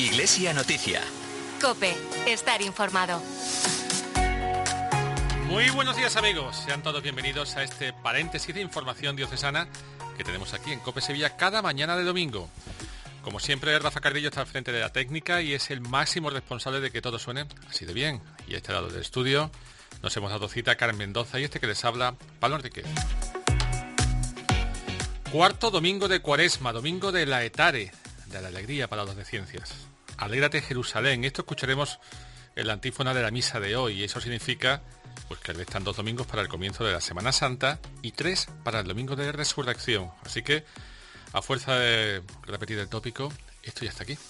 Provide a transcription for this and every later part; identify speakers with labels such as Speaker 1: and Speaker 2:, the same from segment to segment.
Speaker 1: Iglesia Noticia.
Speaker 2: COPE. Estar informado.
Speaker 3: Muy buenos días, amigos. Sean todos bienvenidos a este paréntesis de información diocesana que tenemos aquí en COPE Sevilla cada mañana de domingo. Como siempre, Rafa Carrillo está al frente de la técnica y es el máximo responsable de que todo suene así de bien. Y a este lado del estudio nos hemos dado cita Carmen Mendoza y este que les habla, Pablo Enriquez. Cuarto domingo de Cuaresma, domingo de la Etare, de la alegría para los de ciencias. Alégrate, Jerusalén. Esto escucharemos en la antífona de la misa de hoy y eso significa pues que restan 2 domingos para el comienzo de la Semana Santa y 3 para el domingo de Resurrección. Así que, a fuerza de repetir el tópico, esto ya está aquí.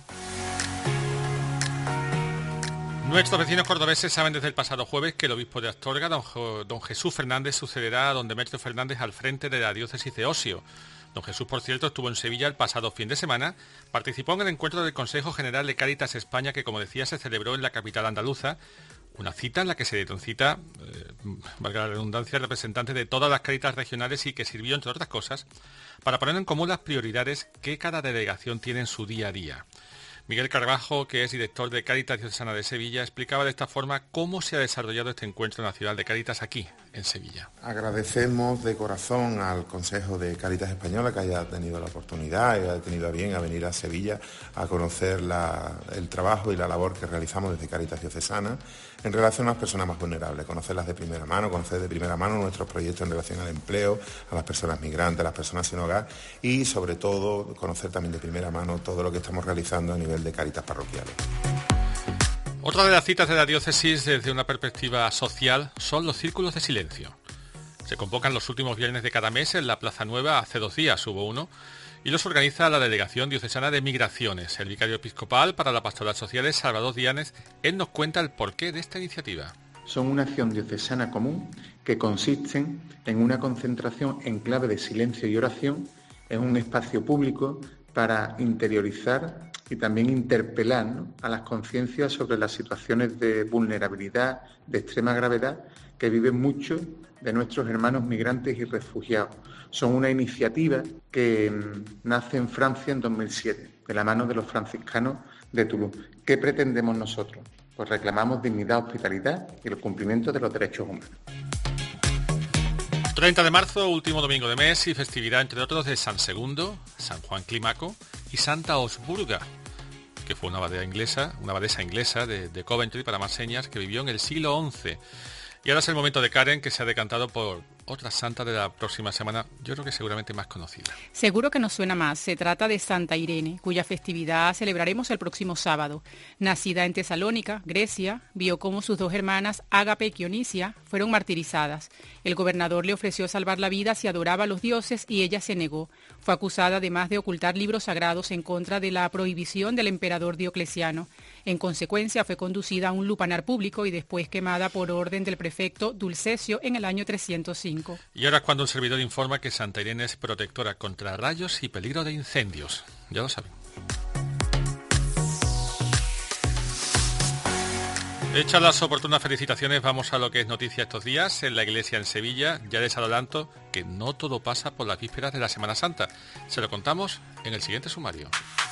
Speaker 3: Nuestros vecinos cordobeses saben desde el pasado jueves que el obispo de Astorga, don Jesús Fernández, sucederá a don Demetrio Fernández al frente de la diócesis de Osio. Don Jesús, por cierto, estuvo en Sevilla el pasado fin de semana, participó en el encuentro del Consejo General de Cáritas España que, como decía, se celebró en la capital andaluza, una cita en la que se dieron cita, valga la redundancia, representantes de todas las cáritas regionales y que sirvió, entre otras cosas, para poner en común las prioridades que cada delegación tiene en su día a día. Miguel Carbajo, que es director de Cáritas Diocesana de Sevilla, explicaba de esta forma cómo se ha desarrollado este encuentro nacional de Cáritas aquí, en Sevilla.
Speaker 4: Agradecemos de corazón al Consejo de Cáritas Española que haya tenido la oportunidad y haya tenido a bien a venir a Sevilla a conocer el trabajo y la labor que realizamos desde Cáritas Diocesana en relación a las personas más vulnerables, conocerlas de primera mano, conocer de primera mano nuestros proyectos en relación al empleo, a las personas migrantes, a las personas sin hogar y, sobre todo, conocer también de primera mano todo lo que estamos realizando a nivel de Cáritas parroquiales.
Speaker 3: Otra de las citas de la diócesis desde una perspectiva social son los círculos de silencio. Se convocan los últimos viernes de cada mes en la Plaza Nueva, hace 2 días hubo uno, y los organiza la Delegación Diocesana de Migraciones. El vicario episcopal para la Pastoral Social es Salvador Dianes. Él nos cuenta el porqué de esta iniciativa.
Speaker 5: Son una acción diocesana común que consisten en una concentración en clave de silencio y oración en un espacio público para interiorizar y también interpelar, ¿no?, a las conciencias sobre las situaciones de vulnerabilidad, de extrema gravedad, que viven muchos de nuestros hermanos migrantes y refugiados. Son una iniciativa que nace en Francia en 2007, de la mano de los franciscanos de Toulouse. ¿Qué pretendemos nosotros? Pues reclamamos dignidad, hospitalidad y el cumplimiento de los derechos humanos.
Speaker 3: 30 de marzo, último domingo de mes y festividad, entre otros, de San Segundo, San Juan Clímaco y Santa Osburga, que fue una abadesa inglesa de Coventry, para más señas, que vivió en el siglo XI. Y ahora es el momento de Karen, que se ha decantado por otra santa de la próxima semana, yo creo que seguramente más conocida.
Speaker 6: Seguro que nos suena más. Se trata de Santa Irene, cuya festividad celebraremos el próximo sábado. Nacida en Tesalónica, Grecia, vio cómo sus 2 hermanas, Ágape y Dionisia, fueron martirizadas. El gobernador le ofreció salvar la vida si adoraba a los dioses y ella se negó. Fue acusada además de ocultar libros sagrados en contra de la prohibición del emperador Diocleciano. En consecuencia, fue conducida a un lupanar público y después quemada por orden del prefecto Dulcesio en el año 305.
Speaker 3: Y ahora es cuando un servidor informa que Santa Irene es protectora contra rayos y peligro de incendios. Ya lo saben. Hechas las oportunas felicitaciones, vamos a lo que es noticia estos días en la iglesia en Sevilla. Ya les adelanto que no todo pasa por las vísperas de la Semana Santa. Se lo contamos en el siguiente sumario.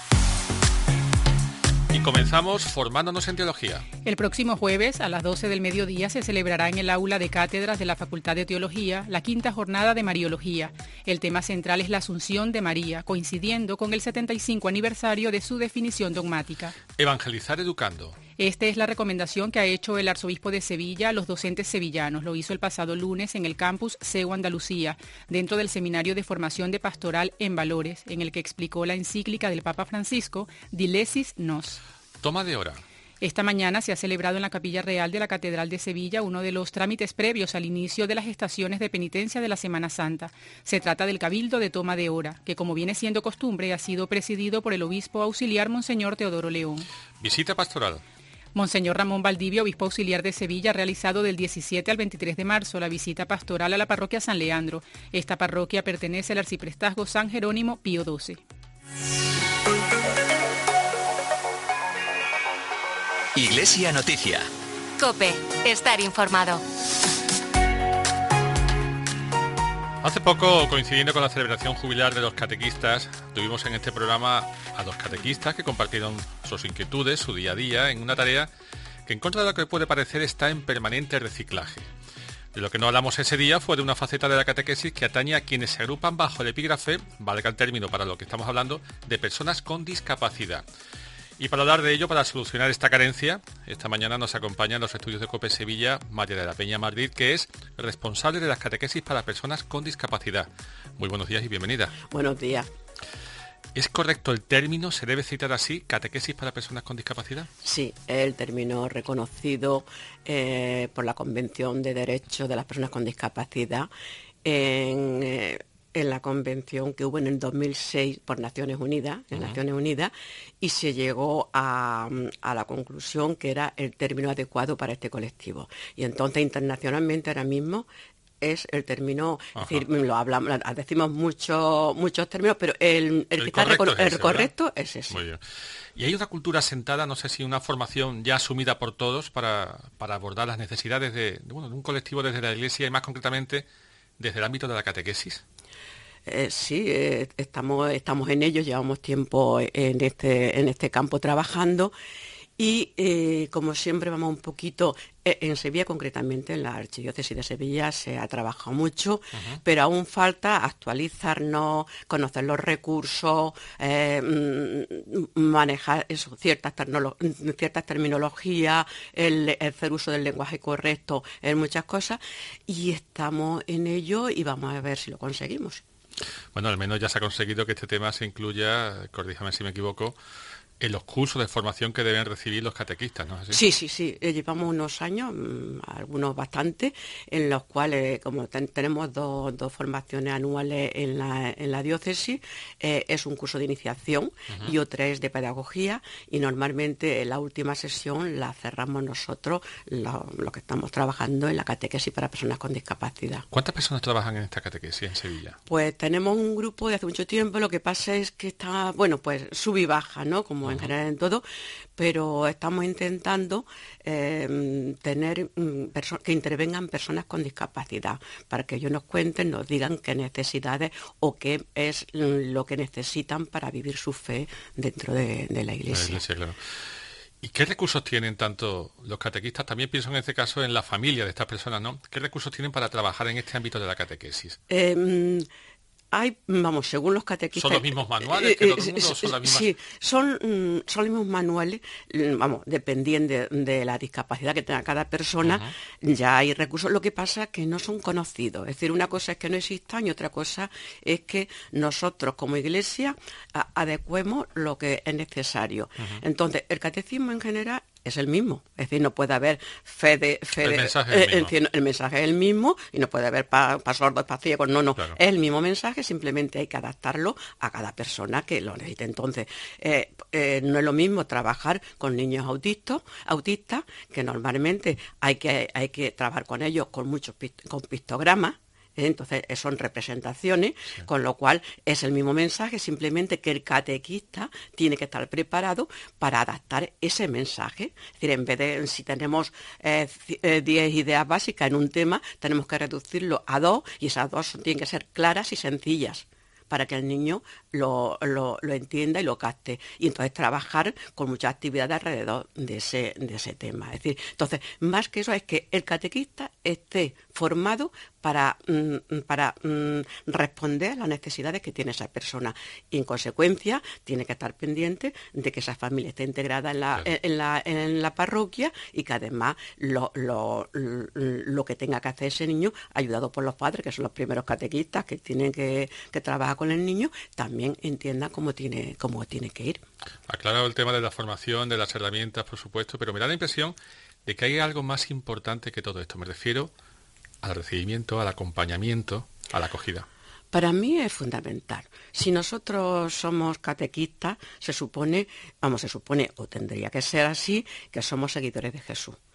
Speaker 3: Y comenzamos formándonos en teología.
Speaker 6: El próximo jueves a las 12 del mediodía se celebrará en el aula de cátedras de la Facultad de Teología la 5ª jornada de Mariología. El tema central es la Asunción de María, coincidiendo con el 75 aniversario de su definición dogmática.
Speaker 3: Evangelizar educando.
Speaker 6: Esta es la recomendación que ha hecho el arzobispo de Sevilla a los docentes sevillanos. Lo hizo el pasado lunes en el campus CEU Andalucía, dentro del Seminario de Formación de Pastoral en Valores, en el que explicó la encíclica del Papa Francisco, Dilesis Nos.
Speaker 3: Toma de hora.
Speaker 6: Esta mañana se ha celebrado en la Capilla Real de la Catedral de Sevilla uno de los trámites previos al inicio de las estaciones de penitencia de la Semana Santa. Se trata del Cabildo de Toma de Hora, que, como viene siendo costumbre, ha sido presidido por el obispo auxiliar Monseñor Teodoro León.
Speaker 3: Visita pastoral.
Speaker 6: Monseñor Ramón Valdivia, obispo auxiliar de Sevilla, ha realizado del 17 al 23 de marzo la visita pastoral a la parroquia San Leandro. Esta parroquia pertenece al arciprestazgo San Jerónimo Pío XII.
Speaker 1: Iglesia Noticia.
Speaker 2: COPE. Estar informado.
Speaker 3: Hace poco, coincidiendo con la celebración jubilar de los catequistas, tuvimos en este programa a dos catequistas que compartieron sus inquietudes, su día a día, en una tarea que, en contra de lo que puede parecer, está en permanente reciclaje. De lo que no hablamos ese día fue de una faceta de la catequesis que atañe a quienes se agrupan bajo el epígrafe, valga el término para lo que estamos hablando, de personas con discapacidad. Y para hablar de ello, para solucionar esta carencia, esta mañana nos acompaña en los estudios de COPE Sevilla María de la Peña Madrid, que es responsable de las catequesis para personas con discapacidad. Muy buenos días y bienvenida.
Speaker 7: Buenos días.
Speaker 3: ¿Es correcto el término? ¿Se debe citar así, catequesis para personas con discapacidad?
Speaker 7: Sí, es el término reconocido por la Convención de Derechos de las Personas con Discapacidad en la convención que hubo en el 2006 por Naciones Unidas, y se llegó a la conclusión que era el término adecuado para este colectivo. Y entonces internacionalmente ahora mismo es el término, es decir, lo hablamos, decimos muchos términos, pero el correcto es ese.
Speaker 3: Muy bien. Y hay una cultura asentada, no sé si una formación ya asumida por todos para abordar las necesidades de un colectivo desde la Iglesia y más concretamente desde el ámbito de la catequesis.
Speaker 7: Sí, estamos en ello, llevamos tiempo en este campo trabajando y como siempre vamos un poquito, en Sevilla concretamente, en la Archidiócesis de Sevilla se ha trabajado mucho, pero aún falta actualizarnos, conocer los recursos, manejar ciertas terminologías, el hacer uso del lenguaje correcto en muchas cosas, y estamos en ello y vamos a ver si lo conseguimos.
Speaker 3: Bueno, al menos ya se ha conseguido que este tema se incluya, corríjame si me equivoco, en los cursos de formación que deben recibir los catequistas, ¿no? ¿Así?
Speaker 7: Sí. Llevamos unos años, algunos bastante, en los cuales, como tenemos dos formaciones anuales en la diócesis, es un curso de iniciación y otra es de pedagogía, y normalmente la última sesión la cerramos nosotros, lo que estamos trabajando en la catequesis para personas con discapacidad.
Speaker 3: ¿Cuántas personas trabajan en esta catequesis en Sevilla?
Speaker 7: Pues tenemos un grupo de hace mucho tiempo, lo que pasa es que está, pues sube y baja, ¿no? Como en general en todo, pero estamos intentando tener que intervengan personas con discapacidad para que ellos nos cuenten, nos digan qué necesidades o qué es lo que necesitan para vivir su fe dentro de la Iglesia.
Speaker 3: La Iglesia, claro. ¿Y qué recursos tienen tanto los catequistas? También pienso en este caso en la familia de estas personas, ¿no? ¿Qué recursos tienen para trabajar en este ámbito de la catequesis?
Speaker 7: Según los catequistas...
Speaker 3: ¿Son los mismos manuales que todo el mundo? ¿Son las mismas?
Speaker 7: Sí, son los mismos manuales, dependiendo de la discapacidad que tenga cada persona, ya hay recursos. Lo que pasa es que no son conocidos. Es decir, una cosa es que no existan y otra cosa es que nosotros como Iglesia adecuemos lo que es necesario. Entonces, el catecismo en general es el mismo, es decir, no puede haber el mensaje es el mismo y no puede haber para sordos, para ciegos, no, claro. Es el mismo mensaje, simplemente hay que adaptarlo a cada persona que lo necesite. Entonces, no es lo mismo trabajar con niños autistas, que normalmente hay que trabajar con ellos con pictogramas. Entonces son representaciones, sí. Con lo cual es el mismo mensaje, simplemente que el catequista tiene que estar preparado para adaptar ese mensaje. Es decir, en vez de, si tenemos 10 ideas básicas en un tema, tenemos que reducirlo a 2 y esas 2 tienen que ser claras y sencillas para que el niño lo entienda y lo capte. Y entonces trabajar con muchas actividades alrededor de ese tema. Es decir, entonces, más que eso es que el catequista esté formado para responder a las necesidades que tiene esa persona. Y en consecuencia, tiene que estar pendiente de que esa familia esté integrada en la parroquia y que además lo que tenga que hacer ese niño, ayudado por los padres, que son los primeros catequistas que tienen que trabajar con el niño, también entienda cómo tiene que ir.
Speaker 3: Aclarado el tema de la formación, de las herramientas, por supuesto, pero me da la impresión de que hay algo más importante que todo esto. Me refiero al recibimiento, al acompañamiento, a la acogida.
Speaker 7: Para mí es fundamental. Si nosotros somos catequistas, se supone, o tendría que ser así, que somos seguidores de Jesús.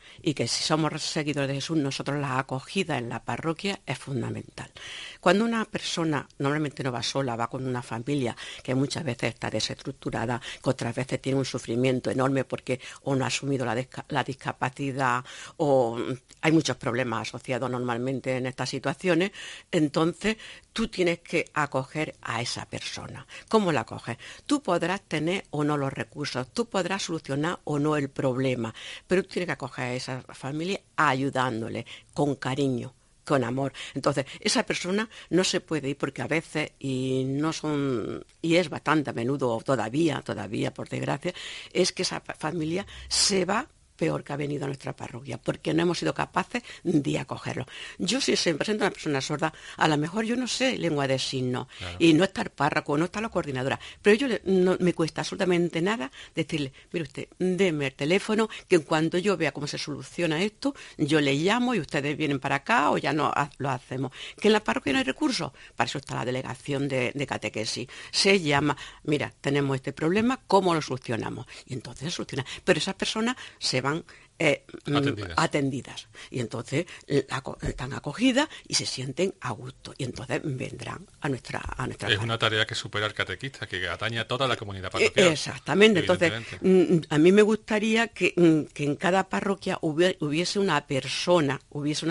Speaker 7: y que si somos seguidores de Jesús, nosotros la acogida en la parroquia es fundamental. Cuando una persona normalmente no va sola, va con una familia que muchas veces está desestructurada, que otras veces tiene un sufrimiento enorme porque o no ha asumido la discapacidad o hay muchos problemas asociados normalmente en estas situaciones, entonces tú tienes que acoger a esa persona. ¿Cómo la acoges? Tú podrás tener o no los recursos, tú podrás solucionar o no el problema, pero tú tienes que acoger a esa familia ayudándole con cariño, con amor. Entonces, esa persona no se puede ir porque a veces, y es bastante a menudo todavía, por desgracia, es que esa familia se va peor que ha venido a nuestra parroquia, porque no hemos sido capaces de acogerlo. Yo, si se me presenta una persona sorda, a lo mejor yo no sé lengua de signos, claro, y no está el párroco, no está la coordinadora, pero no me cuesta absolutamente nada decirle, mire usted, deme el teléfono, que en cuanto yo vea cómo se soluciona esto, yo le llamo y ustedes vienen para acá o ya no lo hacemos. Que en la parroquia no hay recursos, para eso está la delegación de catequesis. Se llama, mira, tenemos este problema, ¿cómo lo solucionamos? Y entonces se soluciona. Pero esas personas se van atendidas. Y entonces están acogidas y se sienten a gusto. Y entonces vendrán a nuestra
Speaker 3: Es una tarea que supera el catequista, que atañe a toda la comunidad parroquial.
Speaker 7: Exactamente. Entonces, a mí me gustaría que en cada parroquia hubiese una persona,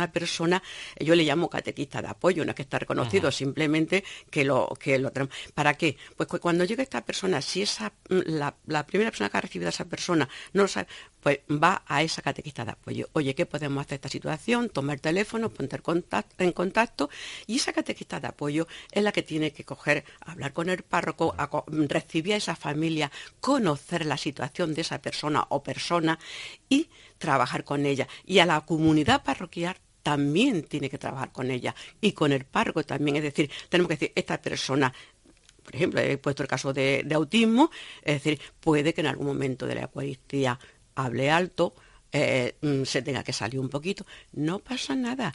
Speaker 7: yo le llamo catequista de apoyo, no es que está reconocido, simplemente que lo tenemos. ¿Para qué? Pues cuando llegue esta persona, si la primera persona que ha recibido a esa persona no lo sabe, pues va a esa catequista de apoyo. Oye, ¿qué podemos hacer en esta situación? Toma el teléfono, ponte en contacto, y esa catequista de apoyo es la que tiene que hablar con el párroco, recibir a esa familia, conocer la situación de esa persona o persona y trabajar con ella. Y a la comunidad parroquial también tiene que trabajar con ella y con el párroco también. Es decir, tenemos que decir, esta persona, por ejemplo, he puesto el caso de autismo, es decir, puede que en algún momento de la Eucaristía hable alto, se tenga que salir un poquito, no pasa nada.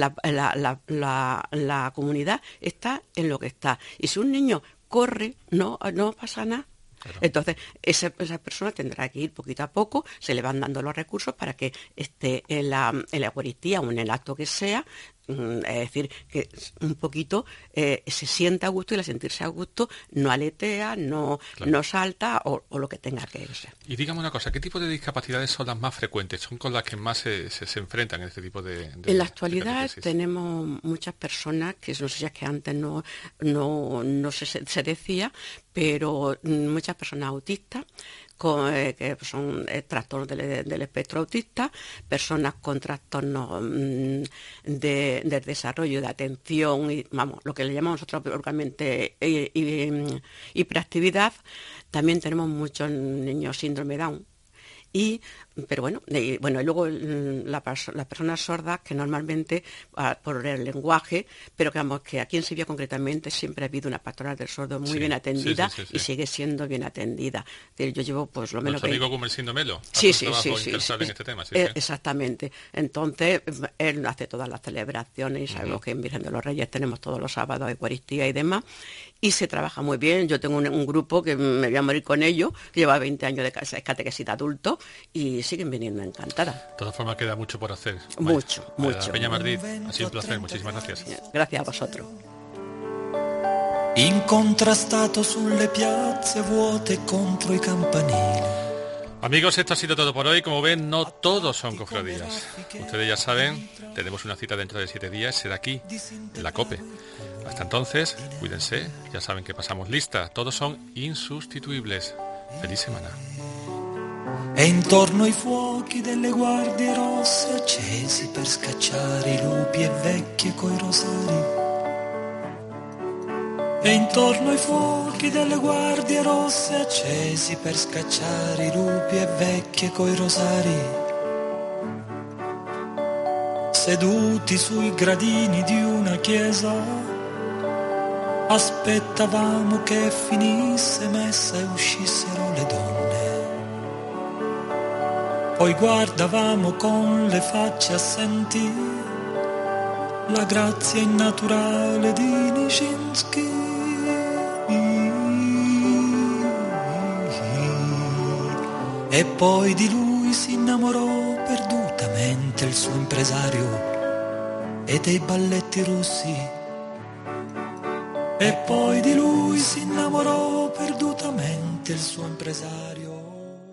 Speaker 7: La comunidad está en lo que está. Y si un niño corre, no pasa nada. Claro. Entonces, esa persona tendrá que ir poquito a poco, se le van dando los recursos para que esté en la Eucaristía o en el acto que sea. Es decir, que un poquito se sienta a gusto, y al sentirse a gusto no aletea, no salta o lo que tenga que ser.
Speaker 3: Y dígame una cosa, ¿qué tipo de discapacidades son las más frecuentes? ¿Son con las que más se enfrentan en este tipo de
Speaker 7: En la actualidad tenemos muchas personas, que no sé si es que antes no se decía, pero muchas personas autistas, que son trastornos del espectro autista, personas con trastornos del desarrollo, de atención, y lo que le llamamos nosotros vulgarmente hiperactividad. También tenemos muchos niños síndrome Down. Pero bueno, y luego las personas sordas, que normalmente por el lenguaje, pero que aquí en Sevilla concretamente siempre ha habido una pastoral del sordo muy bien atendida, y sigue siendo bien atendida. Yo llevo pues lo menos...
Speaker 3: ¿Nuestro amigo Gumersindo Melo?
Speaker 7: Sí.
Speaker 3: En este tema,
Speaker 7: exactamente. Entonces, él hace todas las celebraciones, y sabemos que en Virgen de los Reyes tenemos todos los sábados Eucaristía y demás, y se trabaja muy bien. Yo tengo un grupo que me voy a morir con ellos, que lleva 20 años de catequesis de adultos, y siguen viniendo encantadas.
Speaker 3: De todas formas, queda mucho por hacer.
Speaker 7: Mucho.
Speaker 3: Peña Madrid, ha sido un placer, muchísimas gracias.
Speaker 7: Gracias a vosotros.
Speaker 8: Incontrastato sulle piazze vuote contro i campanili.
Speaker 3: Amigos, esto ha sido todo por hoy. Como ven, no todos son cofradías. Ustedes ya saben, tenemos una cita dentro de 7 días, será aquí, en la COPE. Hasta entonces, cuídense, ya saben que pasamos lista, todos son insustituibles. Feliz semana.
Speaker 8: E intorno ai fuochi delle guardie rosse accesi per scacciare i lupi e vecchie coi rosari. E intorno ai fuochi delle guardie rosse accesi per scacciare i lupi e vecchie coi rosari. Seduti sui gradini di una chiesa, aspettavamo che finisse messa e uscissero le donne. Poi guardavamo con le facce assenti la grazia innaturale di Nijinsky. E poi di lui si innamorò perdutamente perdutamente il suo impresario e dei balletti russi. E poi di lui si innamorò perdutamente il suo impresario.